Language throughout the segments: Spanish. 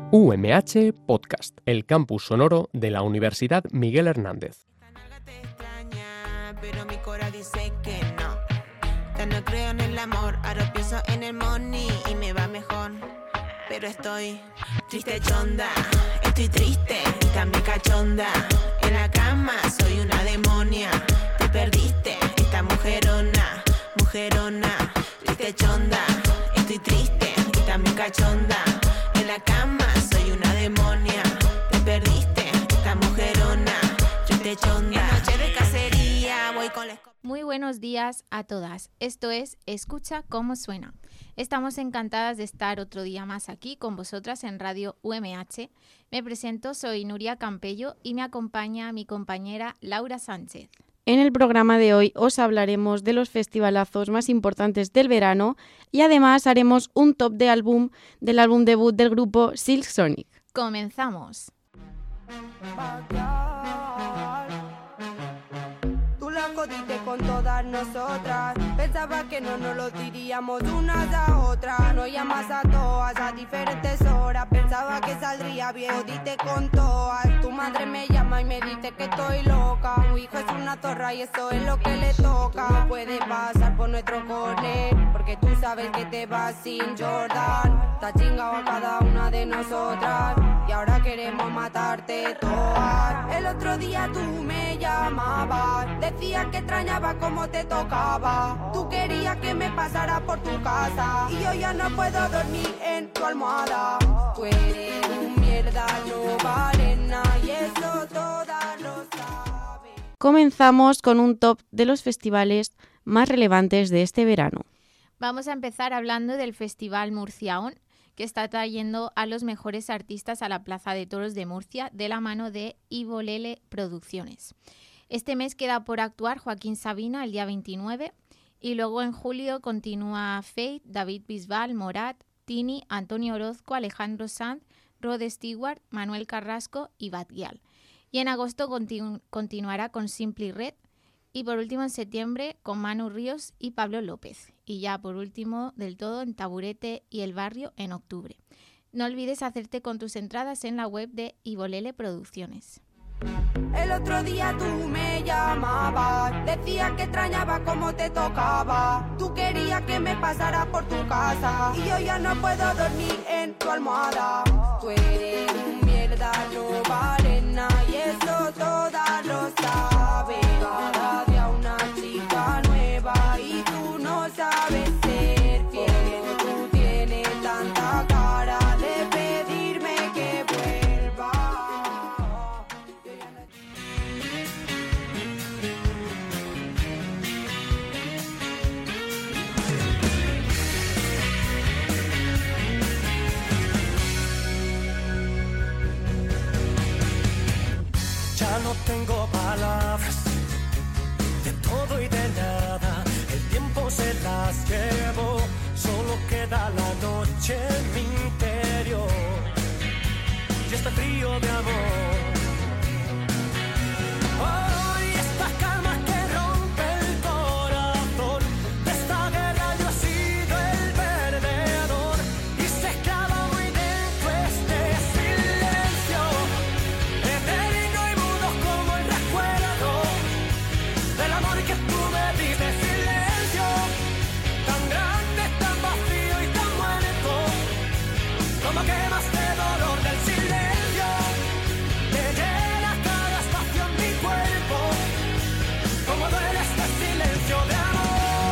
UMH Podcast, el campus sonoro de la Universidad Miguel Hernández. Esta nalga te extraña, pero mi cora dice que no. Ya no creo en el amor, ahora pienso en el money y me va mejor. Pero estoy triste chonda, estoy triste, también cachonda. En la cama soy una demonia, te perdiste, esta mujerona, mujerona. Triste chonda, estoy triste, también cachonda. En la cama soy una demonia, te perdiste, esta mujerona. Triste chonda, en noche de cacería voy con la escopeta. Muy buenos días a todas. Esto es Escucha cómo suena. Estamos encantadas de estar otro día más aquí con vosotras en Radio UMH. Me presento, soy Nuria Campello y me acompaña mi compañera Laura Sánchez. En el programa de hoy os hablaremos de los festivalazos más importantes del verano y además haremos un top del álbum debut del grupo Silk Sonic. ¡Comenzamos! Tú la jodiste con todas nosotras. Pensaba que no nos lo diríamos unas a otras. No llamas a todas a diferentes horas. Pensaba que saldría bien, jodiste con todas. Tu madre me llama y me dice que estoy loca. Tu hijo es una zorra y eso es lo que le toca. No puede pasar por nuestro cole, porque tú sabes que te vas sin Jordan. Está chingado a cada una de nosotras y ahora queremos matarte todas. El otro día tú me llamabas, decías que extrañaba cómo te tocaba. Tú querías que me pasara por tu casa y yo ya no puedo dormir en tu almohada. Tú eres un mierda, no vales nada y eso todas lo saben. Comenzamos con un top de los festivales más relevantes de este verano. Vamos a empezar hablando del Festival Murciaón, que está trayendo a los mejores artistas a la Plaza de Toros de Murcia de la mano de Ivolele Producciones. Este mes queda por actuar Joaquín Sabina el día 29 y luego en julio continúa Faith, David Bisbal, Morat, Tini, Antonio Orozco, Alejandro Sanz, Rod Stewart, Manuel Carrasco y Batguial. Y en agosto continuará con Simply Red y por último en septiembre con Manu Ríos y Pablo López. Y ya por último del todo en Taburete y El Barrio en octubre. No olvides hacerte con tus entradas en la web de Ivolele Producciones. El otro día tú me llamabas, decías que extrañaba cómo te tocaba. Tú querías que me pasara por tu casa y yo ya no puedo dormir en tu almohada. Tú eres un mierda, no vales nada y eso todas lo saben. Cada día una chica nueva y tú no sabes ser fiel. Tú tienes tanta cara de pedirme que vuelva. Ya no tengo palabras de todo y de nada. El tiempo se las llevó, solo queda la noche en mi interior y este frío de amor. Hoy esta calma que rompe el corazón, de esta guerra yo he sido el perdedor y se clava muy dentro este silencio, eterno y mudo como el recuerdo del amor que tú me diste. Silencio tan grande, tan vacío y tan muerto, como quema este dolor del silencio, que llena cada espacio en mi cuerpo, como duele este silencio de amor.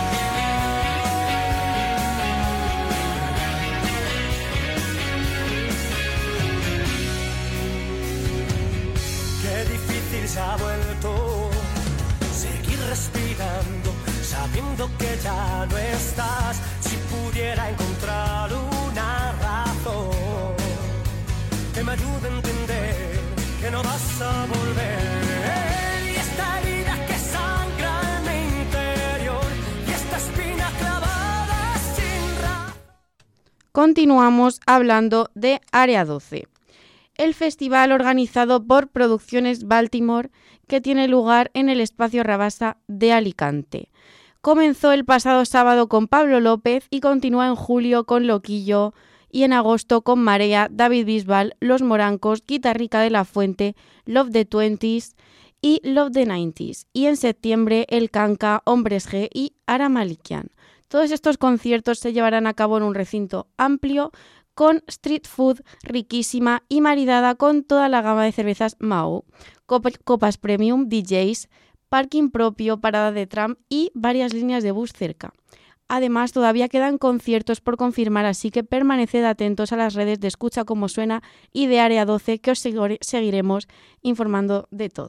Qué difícil se ha vuelto seguir respirando, sabiendo que ya no estás. Si pudiera encontrar una razón que me ayude a entender que no vas a volver. Y esta herida que sangra en mi interior y esta espina clavada sin razón. Continuamos hablando de Área 12, el festival organizado por Producciones Baltimore que tiene lugar en el Espacio Rabasa de Alicante. Comenzó el pasado sábado con Pablo López y continúa en julio con Loquillo Y en agosto con Marea, David Bisbal, Los Morancos, Guitarrica de la Fuente, Love the 20s y Love the 90s. Y en septiembre El Kanka, Hombres G y Ara Malikian. Todos estos conciertos se llevarán a cabo en un recinto amplio con street food riquísima y maridada con toda la gama de cervezas Mao, copas premium, DJs, parking propio, parada de tram y varias líneas de bus cerca. Además, todavía quedan conciertos por confirmar, así que permaneced atentos a las redes de Escucha Cómo Suena y de Área 12, que os seguiremos informando de todo.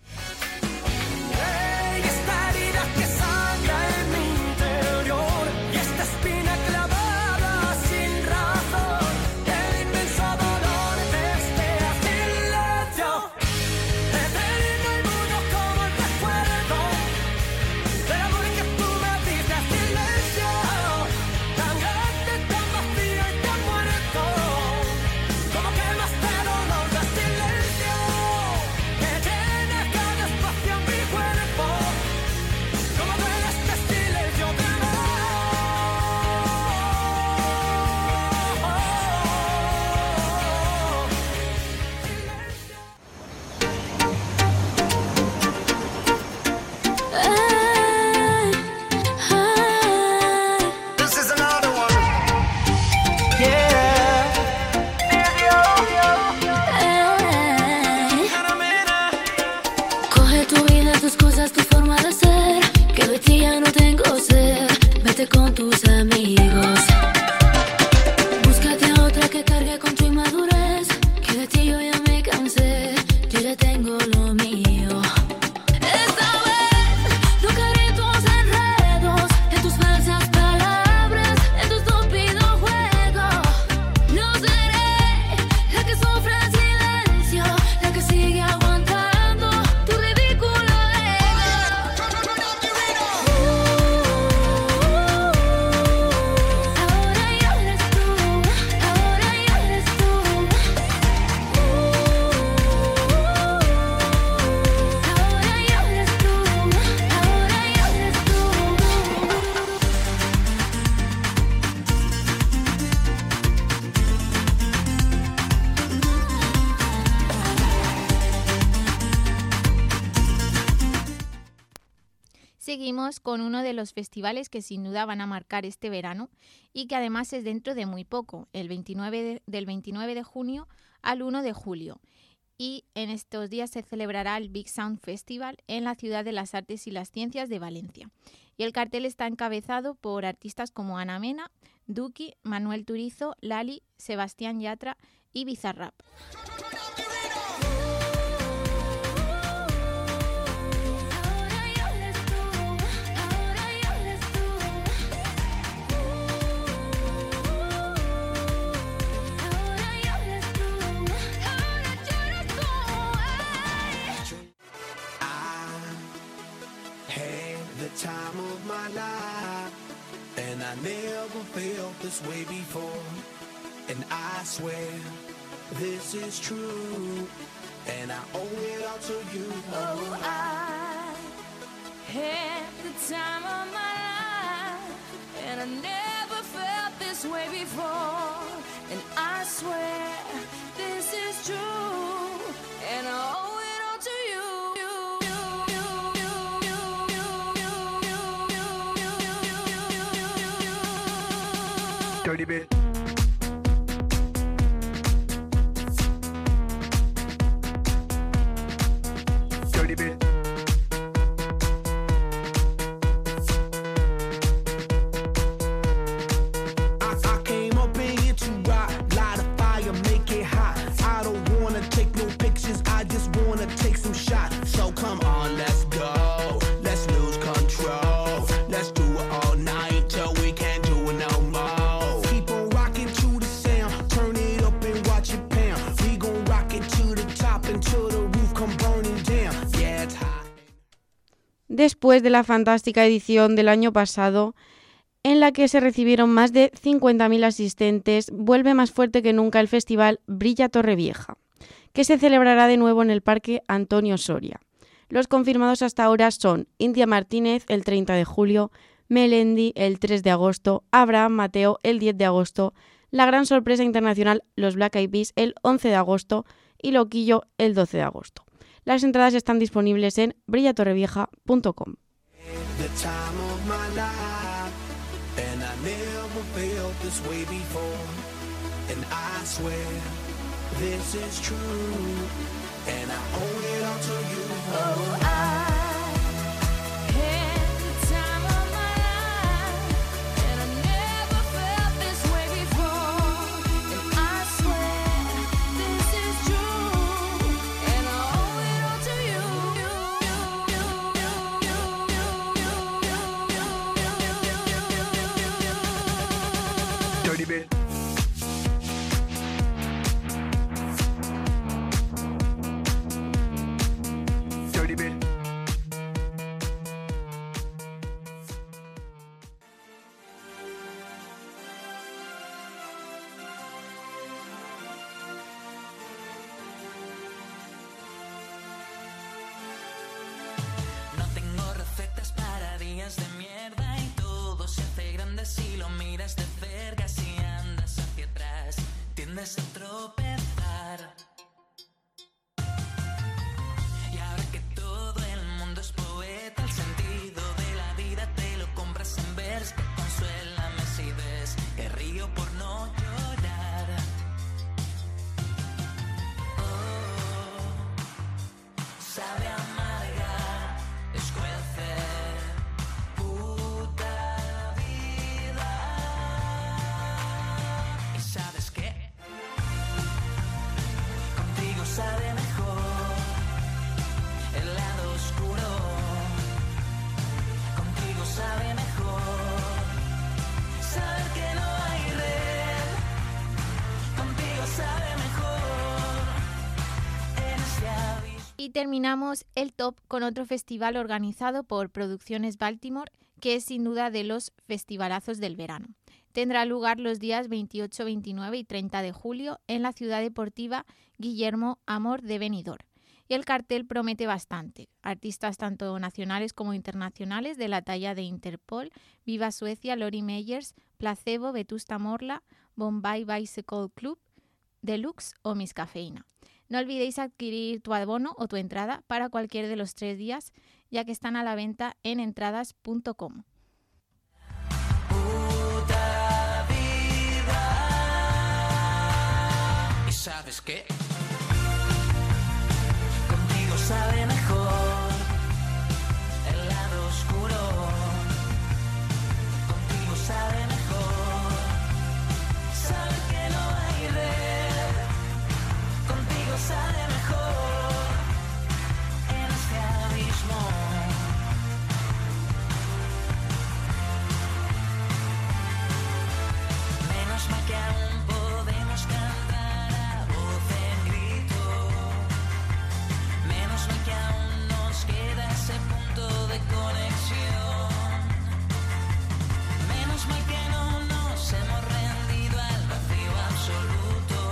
Ey, esta herida que sangra en mi interior y esta espina clavada sin razón, el inmenso dolor de este silencio, eterno y mudo como el recuerdo del amor que tú me diste. Silencio, tan grande, tan vacío y tan muerto, como quemaste dolor de silencio, que llena cada espacio en mi cuerpo, como duele este silencio de amor. This is another one. Yeah. Coge tu vida, tus cosas, tu forma de ser, que de ti ya no tengo sed. Vete con tus amigos. Búscate a otra que cargue con tu inmadurez, que de ti yo ya me cansé. Yo ya tengo lo mío. Esta vez no caeré en tus enredos, en tus falsas palabras, en tu estúpido juego. No seré la que sufre en silencio, la que sigue aguantando tu ridículo ego. Ahora ya eres tú, ahora ya eres tú. Ahora ya eres tú, ahora ya eres tú. Seguimos con uno de los festivales que sin duda van a marcar este verano y que además es dentro de muy poco, del 29 de junio al 1 de julio. Y en estos días se celebrará el Big Sound Festival en la Ciudad de las Artes y las Ciencias de Valencia. Y el cartel está encabezado por artistas como Ana Mena, Duki, Manuel Turizo, Lali, Sebastián Yatra y Bizarrap. Ahora ya eres tú, ahora ya eres tú. Ahora ya eres tú, ahora ya eres tú. I had the time of my life, and I never felt this way before. And I swear this is true, and I owe it all to you. Oh, I had the time of my life, and I never felt this way before. And I swear this is true, and I owe it all to you. Dirty bit. Dirty bit. I came up in here to rock, light a fire, make it hot. I don't wanna take no pictures, I just wanna take some shots. So come on, let's go, let's lose control. Let's do it all night till we can't do it no more. Keep on rocking to the sound, turn it up and watch it pound. We gon' rock it to the top until the roof come burning down. Yeah, it's hot. Después de la fantástica edición del año pasado, en la que se recibieron más de 50.000 asistentes, vuelve más fuerte que nunca el festival Brilla Torrevieja, que se celebrará de nuevo en el Parque Antonio Soria. Los confirmados hasta ahora son India Martínez el 30 de julio, Melendi el 3 de agosto, Abraham Mateo el 10 de agosto, La gran sorpresa internacional, los Black Eyed Peas, el 11 de agosto y Loquillo el 12 de agosto. Las entradas están disponibles en brillatorrevieja.com. The time of my life, and I never felt this way before. And I swear this is true, and I owe it all to you. Oh, I had the time of my life, and I never felt this way before. And I swear this is true, and I owe it all to you. Dirty bit. Dirty bit. No tengo recetas para días de mierda y todo se hace grande si lo miras de cerca. Si andas hacia atrás, tiendes a tropezar. Y ahora que todo el mundo es poeta, el sentido de la vida te lo compras en vers. Que consuélame si ves que río por no llorar. Oh, sabe amarga, escuece, puta vida. ¿Y sabes qué? Contigo sabe mejor el lado oscuro. Contigo sabe mejor saber que no hay red. Contigo sabe mejor en ese abismo. Y terminamos el top con otro festival organizado por Producciones Baltimore, que es sin duda de los festivalazos del verano. Tendrá lugar los días 28, 29 y 30 de julio en la ciudad deportiva Guillermo Amor de Benidorm. Y el cartel promete bastante. Artistas tanto nacionales como internacionales de la talla de Interpol, Viva Suecia, Lori Meyers, Placebo, Vetusta Morla, Bombay Bicycle Club, Deluxe o Miss Cafeína. No olvidéis adquirir tu abono o tu entrada para cualquier de los 3 días, ya que están a la venta en entradas.com. Puta vida. ¿Y sabes qué? Contigo sabe mejor el lado oscuro. Contigo sabe mejor saber que no hay red. Contigo sabe mejor en este abismo. Menos mal que aún podemos cantar a voz en grito. Menos mal que aún nos queda ese punto de conexión. Menos mal que no nos hemos rendido al vacío absoluto.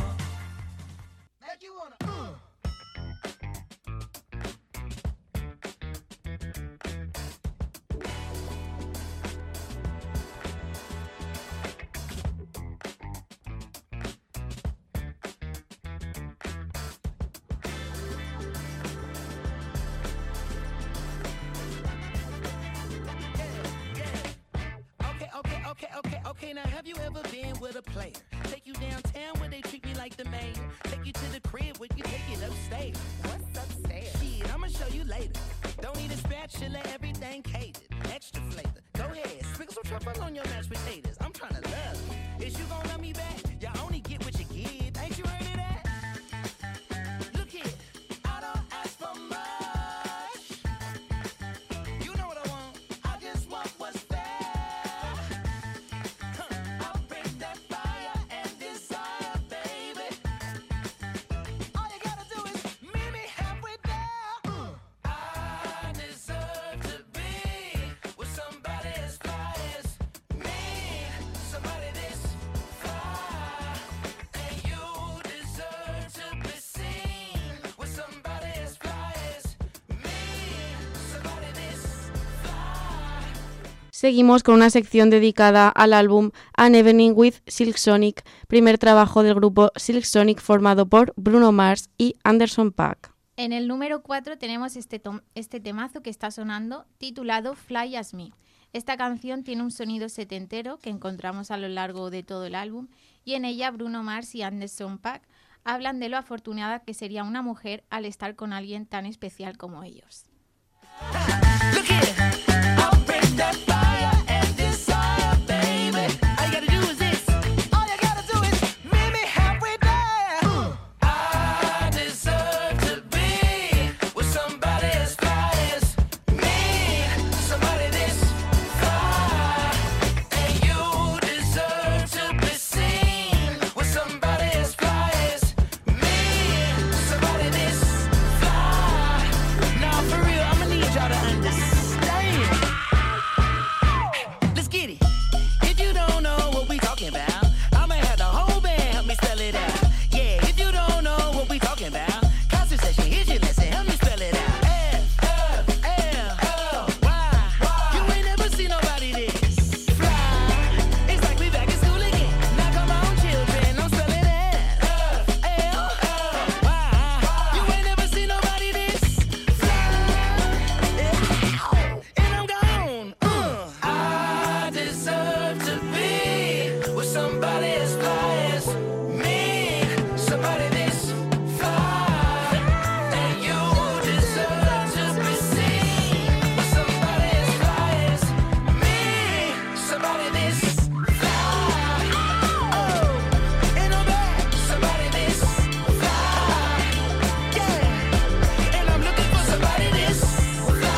Okay, now have you ever been with a player? Take you downtown where they treat me like the mayor. Take you to the crib where you take it upstairs. What's upstairs? Shit, I'ma show you later. Don't need a spatula, everything catered. Extra flavor. Go ahead, sprinkle some truffle on your mashed potatoes. I'm tryna love you. Is you gon' love me back? You only get what you give. Ain't you heard of that? Look here, I don't ask for much. You know what I want. I just want what's fair. I'll bring that fire and desire, baby. All you gotta do is meet me halfway there. I deserve to be with somebody as fly as me. Seguimos con una sección dedicada al álbum An Evening with Silk Sonic, primer trabajo del grupo Silk Sonic formado por Bruno Mars y Anderson .Paak. En el número 4 tenemos este temazo que está sonando, titulado Fly As Me. Esta canción tiene un sonido setentero que encontramos a lo largo de todo el álbum y en ella Bruno Mars y Anderson .Paak hablan de lo afortunada que sería una mujer al estar con alguien tan especial como ellos. Look here, I'll bring that fire and desire, baby. All you gotta do is this. All you gotta do is meet me halfway there. I deserve to be with somebody as fly as me, somebody this fly. And you deserve to be seen with somebody as fly as me, somebody this fly. Now for real, I'ma need y'all to understand. Let's get it. If you don't know what we talking about, I'ma have the whole band help me spell it out. Yeah, if you don't know what we talking about, concert session, here's your lesson, help me spell it out. F-L-Y. You ain't never seen nobody this fly. It's like we back in school again. Now come on, children, don't spell it out. F-L-Y. You ain't never seen nobody this and I'm gone. I deserve to be with somebody as fly as me, somebody this fly. And you deserve to be seen with somebody as fly as me, somebody this fly. Oh, and I'm back, somebody this fly. Yeah, and I'm looking for somebody this fly.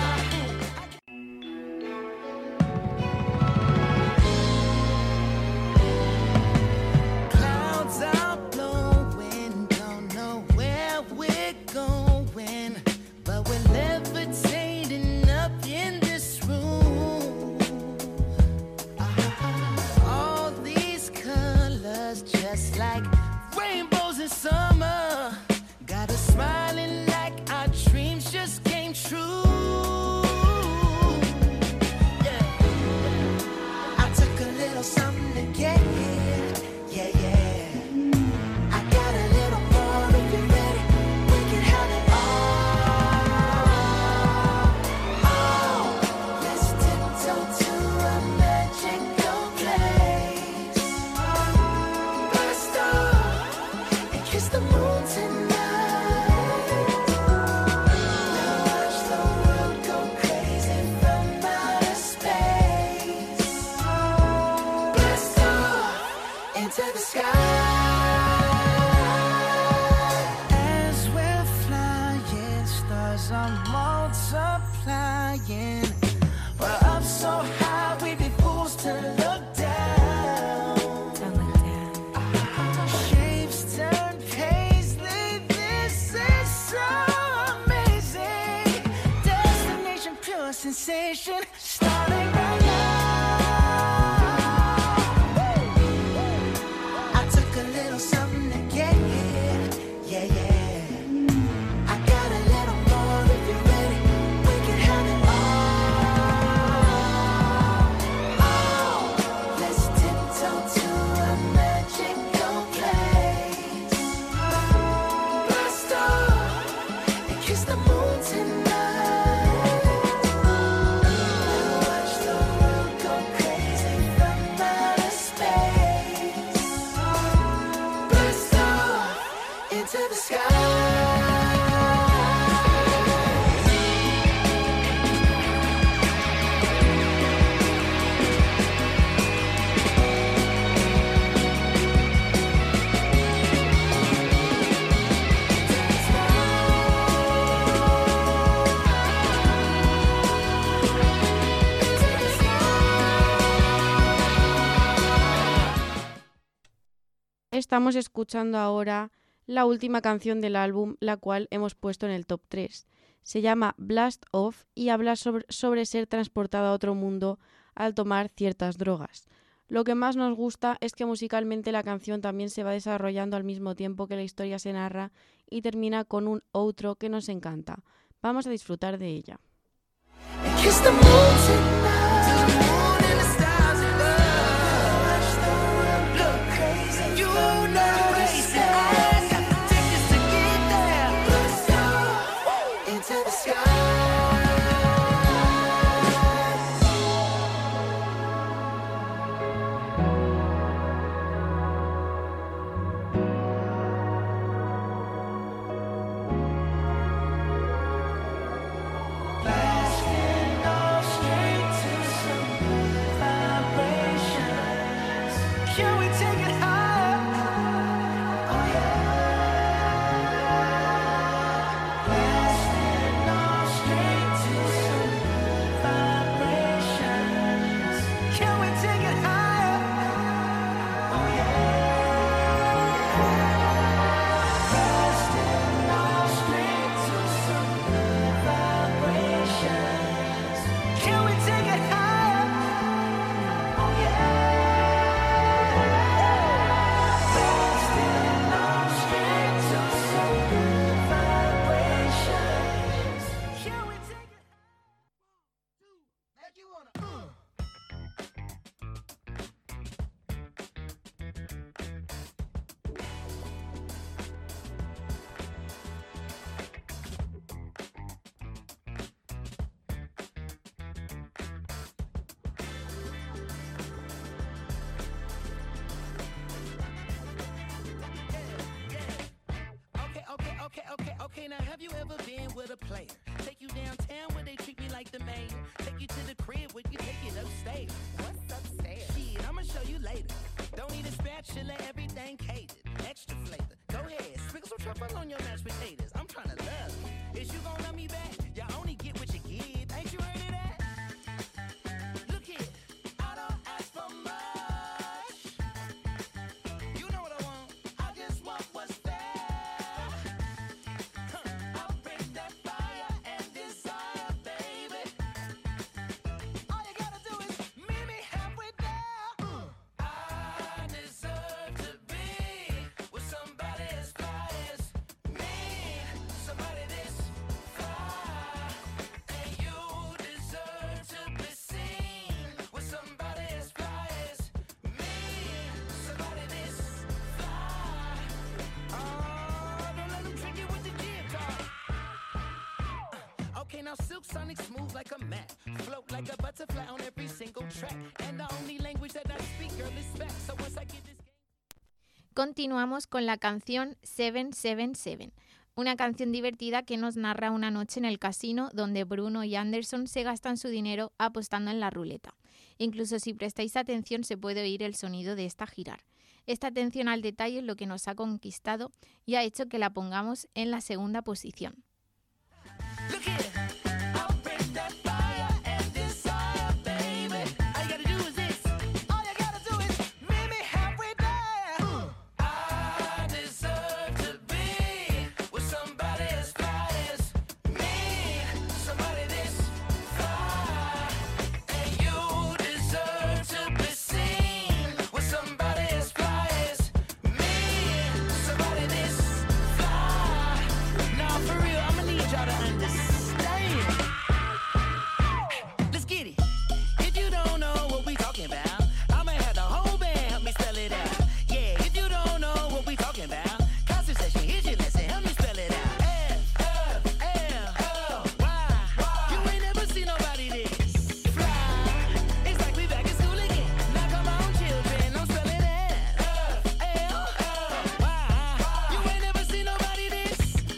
Clouds are blowing, don't know where we're going, but we're levitating up in this room. All these colors, just like rainbows in summer, got us smiling like our dreams just came true. Yeah. I took a little something to get here. Yeah, yeah. I got a little more if you're ready. We can have it all. Oh, let's tiptoe to a magical place. Burst off and kiss the moon tonight. We'll watch the world go crazy from outer space. Blast off into the sky. As we're flying, stars are multiplying. We're up so high, we'd be fools to look down. Shapes turn paisley, this is so amazing. Destination, pure sensation, starting right now. I took a little something to get here. Yeah, yeah. I got a little more if you're ready. We can have it all. Oh, let's tiptoe to a magical place. Blast off and kiss the moon tonight. We'll watch the world go crazy from outer space. Blast off into the sky. Estamos escuchando ahora la última canción del álbum, la cual hemos puesto en el top 3. Se llama Blast Off y habla sobre ser transportado a otro mundo al tomar ciertas drogas. Lo que más nos gusta es que musicalmente la canción también se va desarrollando al mismo tiempo que la historia se narra y termina con un outro que nos encanta. Vamos a disfrutar de ella. Kiss the moon tonight. truffle on your mashed potatoes. I'm trying to love. Is you gonna love me back? You only get what you give. Ain't you heard of that? Look here, I don't ask for much. You know what I want. I just want what's fair. I'll bring that fire and desire, baby. All you gotta do is meet me halfway there. I deserve to be with somebody as fly as me, somebody this fly. And you deserve to be seen with somebody as fly as me, somebody this fly. Oh, don't let them trick you with the guitar. Okay, now Silk Sonic smooth like a mat, float like a butterfly on every single track. And the only language that I speak, girl, is back. So once I get this game. Continuamos con la canción 777, una canción divertida que nos narra una noche en el casino donde Bruno y Anderson se gastan su dinero apostando en la ruleta. Incluso si prestáis atención se puede oír el sonido de esta girar. Esta atención al detalle es lo que nos ha conquistado y ha hecho que la pongamos en la segunda posición. Look here, I'll bring that fire and desire, baby. All you gotta do is this. All you gotta do is meet me halfway there. I deserve to be with somebody as fly as me, somebody this fly. And you deserve to be seen with somebody as fly as me, somebody this fly. Now for real, I'ma need y'all to understand. Let's get it. If you don't know what we talking about, I'ma have the whole band help me spell it out. Yeah, if you don't know what we talking about, concert session, here's your lesson, help me spell it out. F-L-L-Y. You ain't never seen nobody this fly. It's like we back in school again. Now come on, children, I'm spelling it. F-L-L-Y. You ain't never seen nobody this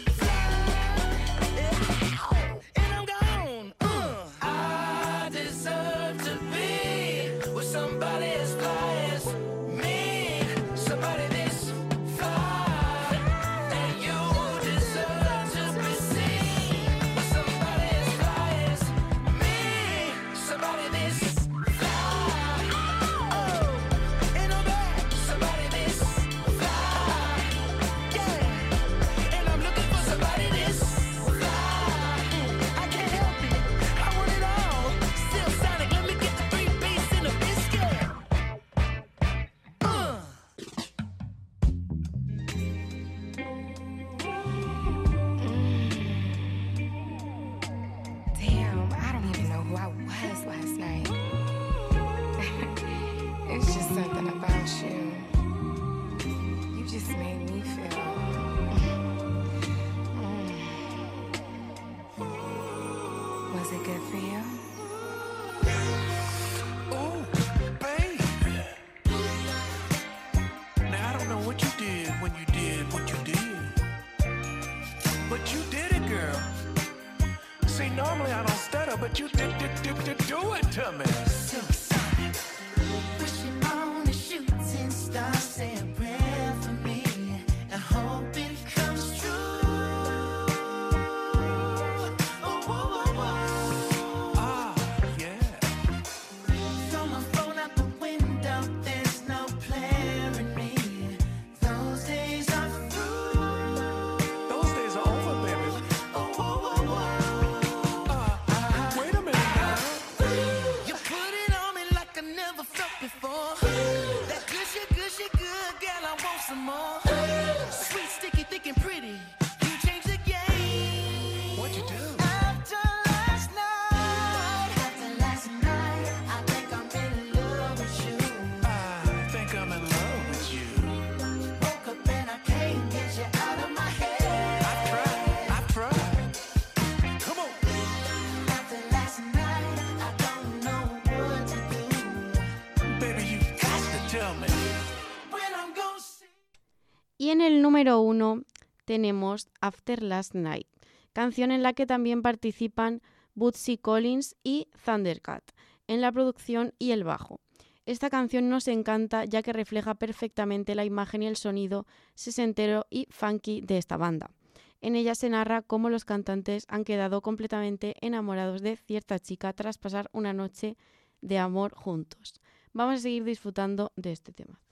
and I'm gone. I deserve to be with somebody as fly as me, somebody this fly. And you deserve to be seen with somebody as fly as me, somebody this fly. Oh, and I'm back, somebody this fly. Yeah, and I'm looking for somebody this fly. I can't help it, I want it all. Still Sonic, let me get the 3 beats in a biscuit. Damn, I don't even know who I was last night. It's just something about you. You just made me feel. Was it good for you? Ooh, baby. Now I don't know what you did when you did what you did, but you did it, girl. See, normally I don't stutter, but you did do it to me. Wishing on a shooting star, say a prayer for me, and hope it comes true. Oh, whoa, whoa, whoa. Ah, yeah. Throw my phone out the window, there's no player in me. Those days are through. Those days are over, baby. Oh, whoa, whoa, whoa. Wait a minute now. You put it on me like I never felt before. That gushy, gushy, good, girl, I want some more. Sweet, sticky, thick, and pretty. You changed the game. What'd you do? After last night, I think I'm in love with you. I think I'm in love with you. Woke up and I can't get you out of my head. I've tried. Come on. After last night, I don't know what to do. Baby, you got to tell me when I'm gonna see. Y en el número 1 tenemos After Last Night, canción en la que también participan Bootsy Collins y Thundercat en la producción y el bajo. Esta canción nos encanta ya que refleja perfectamente la imagen y el sonido sesentero y funky de esta banda. En ella se narra cómo los cantantes han quedado completamente enamorados de cierta chica tras pasar una noche de amor juntos. Vamos a seguir disfrutando de este temazo.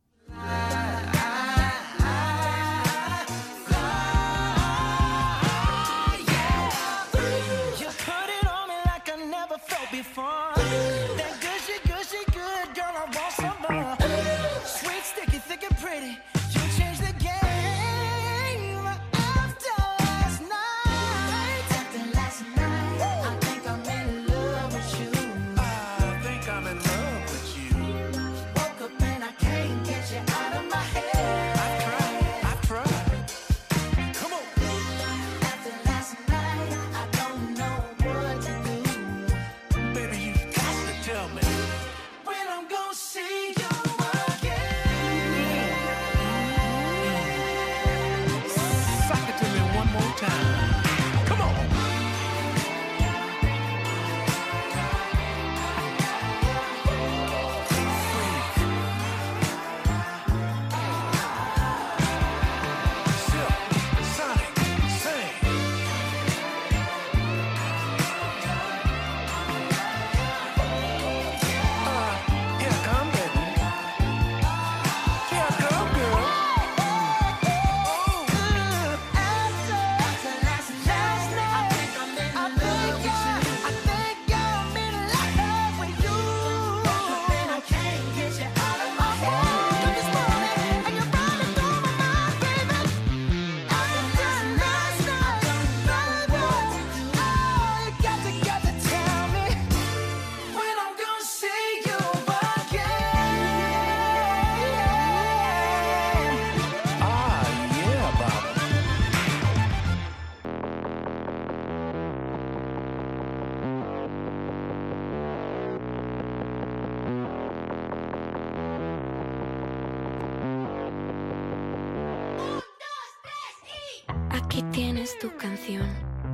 Aquí tienes tu canción.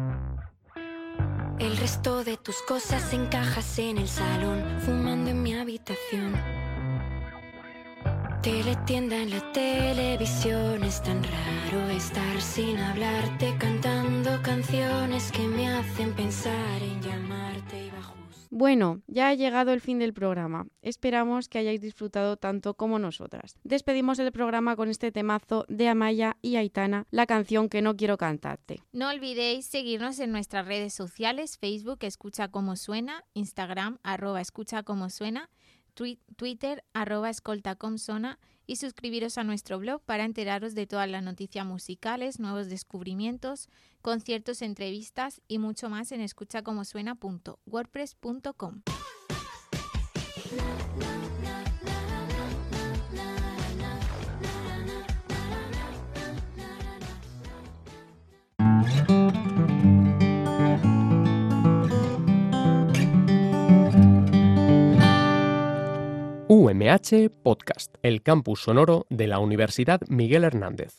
El resto de tus cosas encajas en el salón, fumando en mi habitación. Teletienda en la televisión, es tan raro estar sin hablarte, cantando canciones que me hacen pensar en llamarte y bajo. Bueno, ya ha llegado el fin del programa. Esperamos que hayáis disfrutado tanto como nosotras. Despedimos el programa con este temazo de Amaya y Aitana, la canción que no quiero cantarte. No olvidéis seguirnos en nuestras redes sociales, Facebook Escucha Como Suena, Instagram @Escucha Como Suena, Twitter @escoltacomsona y suscribiros a nuestro blog para enteraros de todas las noticias musicales, nuevos descubrimientos, conciertos, entrevistas y mucho más en escuchacomosuena.wordpress.com. UMH Podcast, el campus sonoro de la Universidad Miguel Hernández.